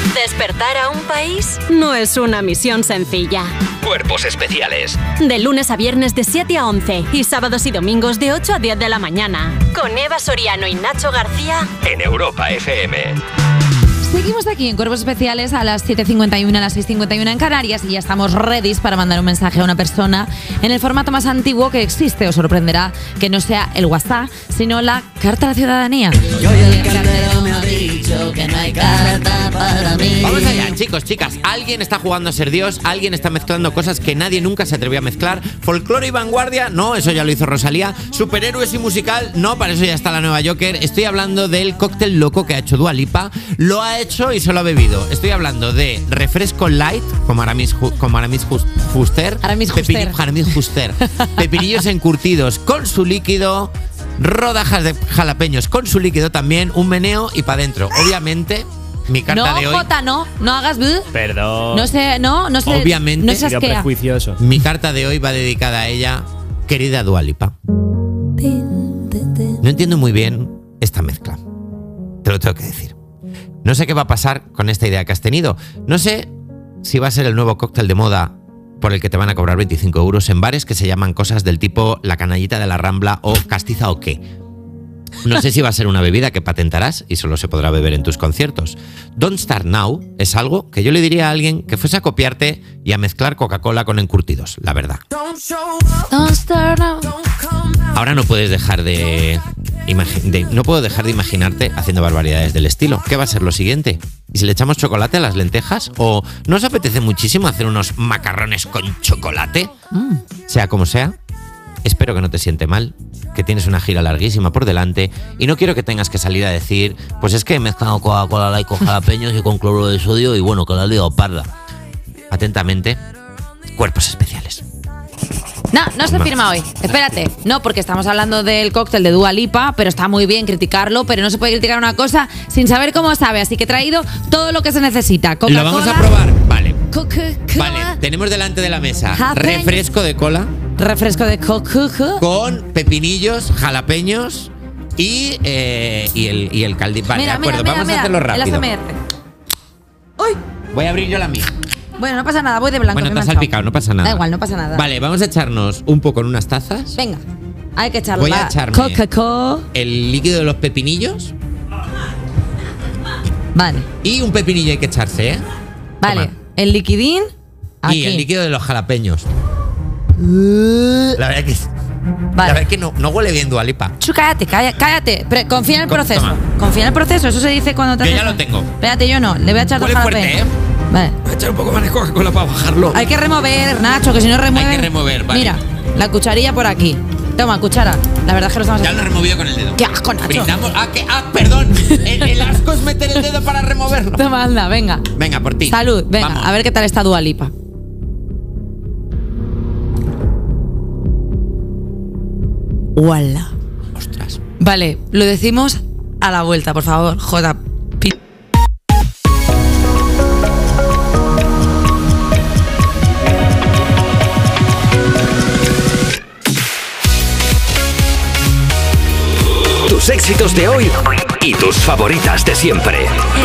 Despertar a un país no es una misión sencilla. Cuerpos Especiales. De lunes a viernes de 7 a 11 y sábados y domingos de 8 a 10 de la mañana. Con Eva Soriano y Nacho García. En Europa FM. Seguimos aquí en Cuerpos Especiales a las 7:51, a las 6:51 en Canarias y ya estamos ready para mandar un mensaje a una persona en el formato más antiguo que existe. Os sorprenderá que no sea el WhatsApp, sino la Carta a la Ciudadanía. Yo y el cartero me ha dicho que no hay carta para mí. Vamos allá, chicos, chicas. Alguien está jugando a ser Dios, alguien está mezclando cosas que nadie nunca se atrevió a mezclar. Folclore y vanguardia, no, eso ya lo hizo Rosalía. Superhéroes y musical, no, para eso ya está la nueva Joker. Estoy hablando del cóctel loco que ha hecho Dua Lipa. Lo ha hecho y se lo ha bebido. Estoy hablando de refresco light, como Aramis Fuster. Pepinillos encurtidos con su líquido, rodajas de jalapeños con su líquido también, un meneo y para adentro. Obviamente, mi carta de hoy... Jota, no hagas... Perdón. No sé. Obviamente, no seas prejuicioso. Mi carta de hoy va dedicada a ella, querida Dua Lipa. No entiendo muy bien esta mezcla. Te lo tengo que decir. No sé qué va a pasar con esta idea que has tenido. No sé si va a ser el nuevo cóctel de moda por el que te van a cobrar 25 euros en bares que se llaman cosas del tipo la canallita de la Rambla o castiza o qué. No sé si va a ser una bebida que patentarás y solo se podrá beber en tus conciertos. Don't Start Now es algo que yo le diría a alguien que fuese a copiarte y a mezclar Coca-Cola con encurtidos, la verdad. Don't start now. Ahora no puedes dejar no puedo dejar de imaginarte haciendo barbaridades del estilo. ¿Qué va a ser lo siguiente? ¿Y si le echamos chocolate a las lentejas? ¿O no os apetece muchísimo hacer unos macarrones con chocolate? Sea como sea, espero que no te siente mal, que tienes una gira larguísima por delante y no quiero que tengas que salir a decir, pues es que he mezclado Coca-Cola Light con jalapeños y con cloruro de sodio y bueno, que la he liado parda. Atentamente, Cuerpos Especiales. No se firma hoy. Espérate. No, porque estamos hablando del cóctel de Dua Lipa, pero está muy bien criticarlo, pero no se puede criticar una cosa sin saber cómo sabe. Así que he traído todo lo que se necesita. Lo vamos a probar. Vale. Coca-Cola. Vale, tenemos delante de la mesa Jalapeño. refresco de cola. Refresco de Coca-Cola. Con pepinillos, jalapeños y el caldito. Vale, de acuerdo, vamos a hacerlo rápido. El ASMR. ¡Uy! Voy a abrir yo la mía. Bueno, no pasa nada, voy de blanco. Bueno, te has salpicado, no pasa nada. Da igual, no pasa nada. Vale, vamos a echarnos un poco en unas tazas. Venga, hay que echarlo. Voy a echarme Coca-Cola. el líquido de los pepinillos. Vale. Y un pepinillo hay que echarse, ¿eh? Vale, Toma. el liquidín. Aquí. Y el líquido de los jalapeños. La verdad que, Vale. la verdad que no huele bien Dua Lipa. Chu, cállate. Confía en el proceso. Toma. Confía en el proceso, eso se dice cuando te Yo haces- ya lo tengo. Espérate, yo no. Le voy a echar dos Huele fuerte, jalapeños. ¿eh? Vale. Voy a echar un poco más de Coca-Cola para bajarlo. Hay que remover, Nacho, que si no remueve. Hay que remover, vale. Mira, la cucharilla por aquí. Toma, cuchara. La verdad es que lo estamos Ya lo he removido con el dedo. ¡Qué asco, Nacho! Brindamos. Perdón. El asco es meter el dedo para removerlo. Toma, anda, venga. Venga, por ti. Salud, venga, Vamos. a ver qué tal está Dua Lipa. ¡Wala! Ostras. Vale, lo decimos a la vuelta, por favor. J. Tus éxitos de hoy y tus favoritas de siempre.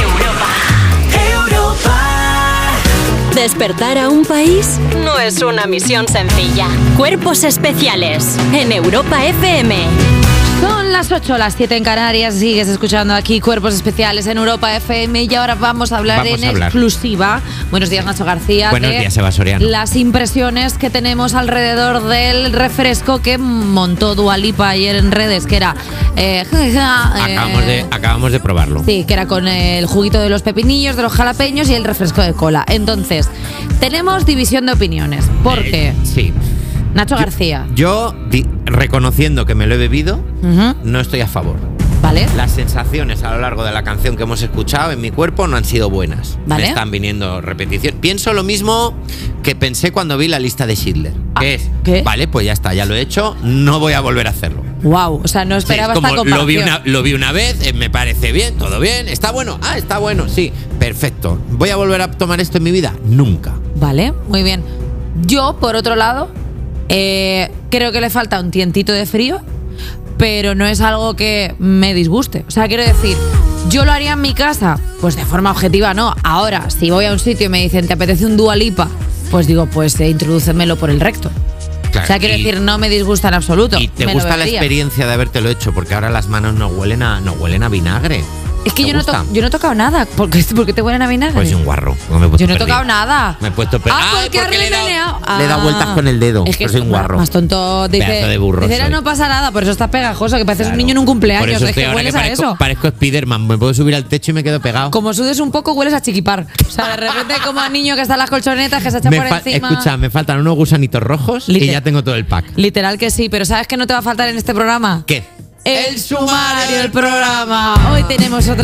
Despertar a un país no es una misión sencilla. Cuerpos Especiales en Europa FM. Son las 8, las 7 en Canarias. Sigues escuchando aquí Cuerpos Especiales en Europa FM. Y ahora vamos a hablar exclusiva. Buenos días, Nacho García. Buenos días, Eva Soriano. Las impresiones que tenemos alrededor del refresco que montó Dua Lipa ayer en redes, que era... Acabamos de probarlo. Sí, que era con el juguito de los pepinillos, de los jalapeños y el refresco de cola. Entonces, tenemos división de opiniones. ¿Por qué? Sí. Nacho García. Yo, reconociendo que me lo he bebido, no estoy a favor. ¿Vale? Las sensaciones a lo largo de la canción que hemos escuchado en mi cuerpo no han sido buenas. ¿Vale? Me están viniendo repeticiones. Pienso lo mismo que pensé cuando vi la lista de Schindler. Que es, ¿qué? vale, pues ya está, ya lo he hecho, no voy a volver a hacerlo. Wow, o sea, no esperaba Sí, esta como comparación. lo vi una vez, me parece bien, todo bien, está bueno, está bueno, sí, perfecto. ¿Voy a volver a tomar esto en mi vida? Nunca. Vale, muy bien. Yo, por otro lado, creo que le falta un tientito de frío, pero no es algo que me disguste. O sea, quiero decir, ¿Yo lo haría en mi casa? Pues de forma objetiva no. Ahora, si voy a un sitio y me dicen, ¿te apetece un Dua Lipa? Pues digo, pues introdúcemelo por el recto. Claro, O sea, quiero decir, no me disgusta en absoluto. Y te Me lo gusta la bebería. experiencia de habértelo hecho, porque ahora las manos no huelen a vinagre. Es que ¿Te yo no he tocado nada. ¿Por qué te huelen a vinagre? Pues soy un guarro. No me he puesto Yo no he perdido. tocado nada. Me he puesto porque has le he dado- remeneado. le he dado vueltas con el dedo. Es que pero soy un guarro. Más tonto. Dice, Pedazo de burro dice, soy. no pasa nada, por eso estás pegajoso, que pareces Claro. un niño en un Por cumpleaños. eso Es estoy que ahora hueles que a eso. parezco Spiderman. Me puedo subir al techo y me quedo pegado. Como sudes un poco, hueles a chiquipar. O sea, de repente como a niño que está en las colchonetas, que se echa por encima. Escucha, me faltan unos gusanitos rojos y Liter- ya tengo todo el pack. Literal que sí, pero ¿sabes qué no te va a faltar en este programa? ¿Qué? El sumario, el programa. Hoy tenemos otra